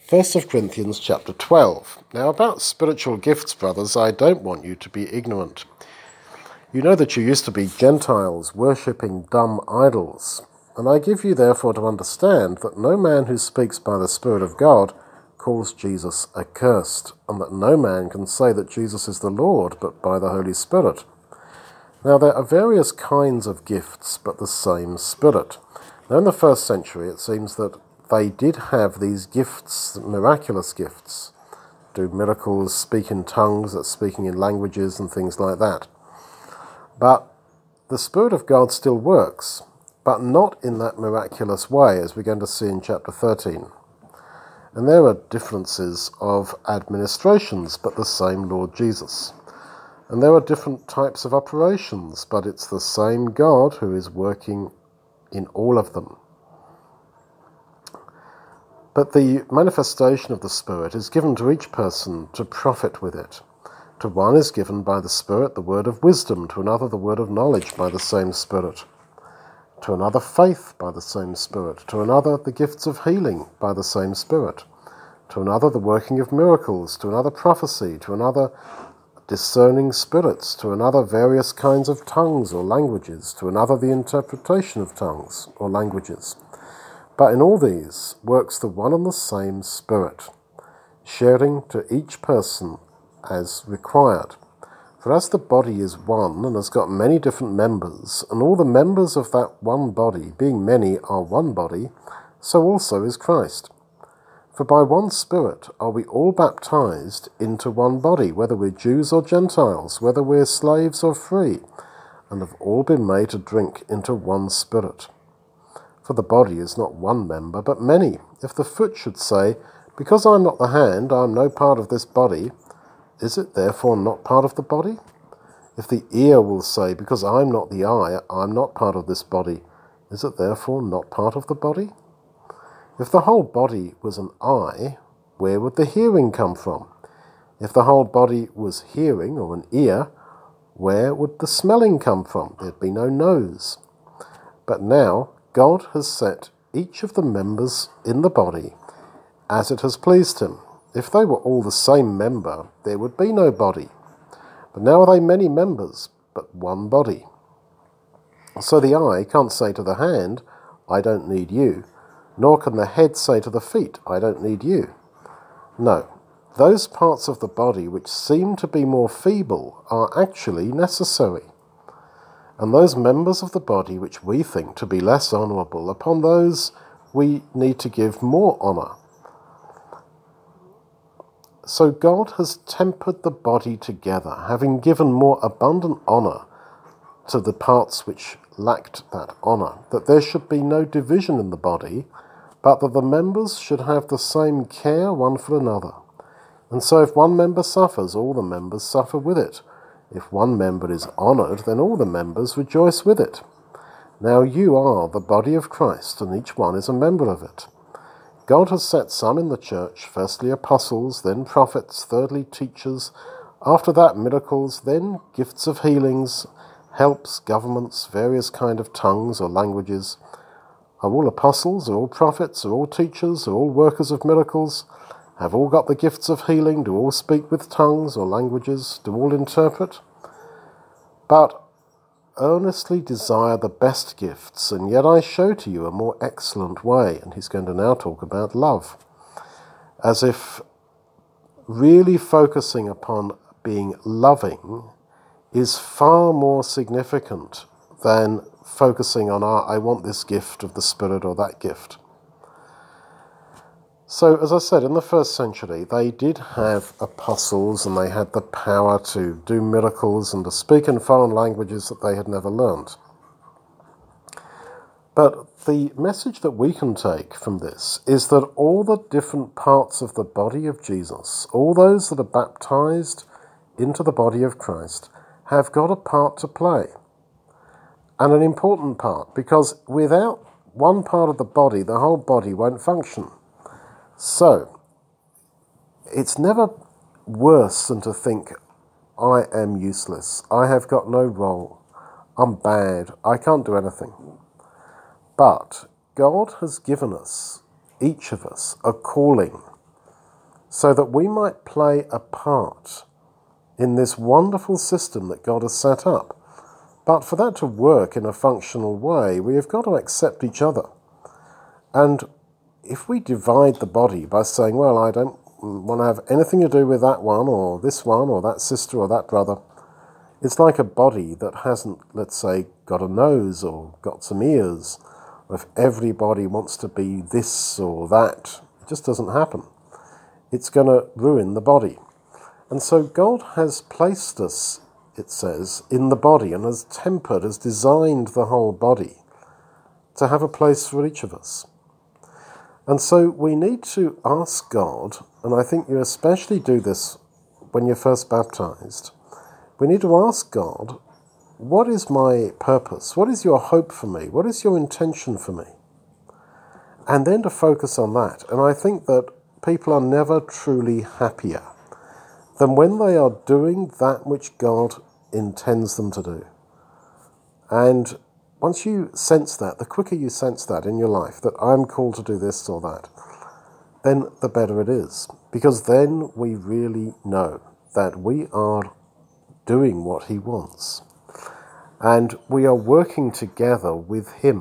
1 Corinthians chapter 12. Now about spiritual gifts, brothers, I don't want you to be ignorant. You know that you used to be Gentiles, worshipping dumb idols. And I give you therefore to understand that no man who speaks by the Spirit of God calls Jesus accursed, and that no man can say that Jesus is the Lord but by the Holy Spirit. Now there are various kinds of gifts, but the same Spirit. Now in the first century it seems that they did have these gifts, miraculous gifts, do miracles, speak in tongues, that's speaking in languages and things like that. But the Spirit of God still works, but not in that miraculous way, as we're going to see in chapter 13. And there are differences of administrations, but the same Lord Jesus. And there are different types of operations, but it's the same God who is working in all of them. But the manifestation of the Spirit is given to each person to profit with it. To one is given by the Spirit the word of wisdom, to another the word of knowledge by the same Spirit, to another faith by the same Spirit, to another the gifts of healing by the same Spirit, to another the working of miracles, to another prophecy, to another discerning spirits, to another various kinds of tongues or languages, to another the interpretation of tongues or languages. But in all these works the one and the same Spirit, sharing to each person as required. For as the body is one and has got many different members, and all the members of that one body, being many, are one body, so also is Christ. For by one Spirit are we all baptized into one body, whether we're Jews or Gentiles, whether we're slaves or free, and have all been made to drink into one Spirit. For the body is not one member, but many. If the foot should say, because I'm not the hand, I am no part of this body, is it therefore not part of the body? If the ear will say, because I'm not the eye, I'm not part of this body, is it therefore not part of the body? If the whole body was an eye, where would the hearing come from? If the whole body was hearing, or an ear, where would the smelling come from? There'd be no nose. But now God has set each of the members in the body as it has pleased him. If they were all the same member, there would be no body. But now are they many members, but one body. So the eye can't say to the hand, I don't need you, nor can the head say to the feet, I don't need you. No, those parts of the body which seem to be more feeble are actually necessary. And those members of the body which we think to be less honourable, upon those we need to give more honour. So God has tempered the body together, having given more abundant honour to the parts which lacked that honour, that there should be no division in the body, but that the members should have the same care one for another. And so if one member suffers, all the members suffer with it. If one member is honoured, then all the members rejoice with it. Now you are the body of Christ, and each one is a member of it. God has set some in the church, firstly apostles, then prophets, thirdly teachers, after that miracles, then gifts of healings, helps, governments, various kind of tongues or languages. Are all apostles, are all prophets, are all teachers, are all workers of miracles? Have all got the gifts of healing? Do all speak with tongues or languages? Do all interpret? But earnestly desire the best gifts, and yet I show to you a more excellent way. And he's going to now talk about love, as if really focusing upon being loving is far more significant than focusing on, I want this gift of the Spirit or that gift. So, as I said, in the first century, they did have apostles and they had the power to do miracles and to speak in foreign languages that they had never learned. But the message that we can take from this is that all the different parts of the body of Jesus, all those that are baptized into the body of Christ, have got a part to play. And an important part, because without one part of the body, the whole body won't function. So, it's never worse than to think, I am useless, I have got no role, I'm bad, I can't do anything. But God has given us, each of us, a calling so that we might play a part in this wonderful system that God has set up. But for that to work in a functional way, we have got to accept each other. And if we divide the body by saying, well, I don't want to have anything to do with that one or that sister or that brother, it's like a body that hasn't, let's say, got a nose or got some ears. Or if everybody wants to be this or that, it just doesn't happen. It's going to ruin the body. And so God has placed us, it says, in the body and has designed the whole body to have a place for each of us. And so we need to ask God, and I think you especially do this when you're first baptized, we need to ask God, what is my purpose? What is your hope for me? What is your intention for me? And then to focus on that. And I think that people are never truly happier than when they are doing that which God intends them to do. And once you sense that, the quicker you sense that in your life, that I'm called to do this or that, then the better it is. Because then we really know that we are doing what he wants. And we are working together with him.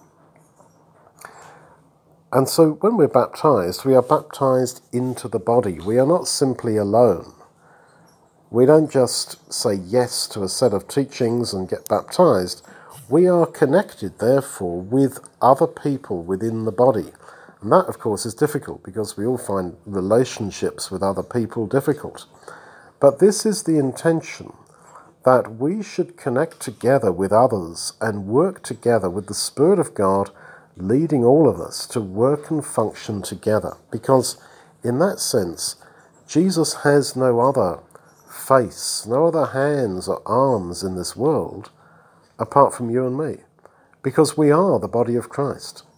And so when we're baptized, we are baptized into the body. We are not simply alone. We don't just say yes to a set of teachings and get baptized. We are connected, therefore, with other people within the body. And that, of course, is difficult because we all find relationships with other people difficult. But this is the intention, that we should connect together with others and work together with the Spirit of God leading all of us to work and function together. Because in that sense, Jesus has no other face, no other hands or arms in this world apart from you and me. Because we are the body of Christ.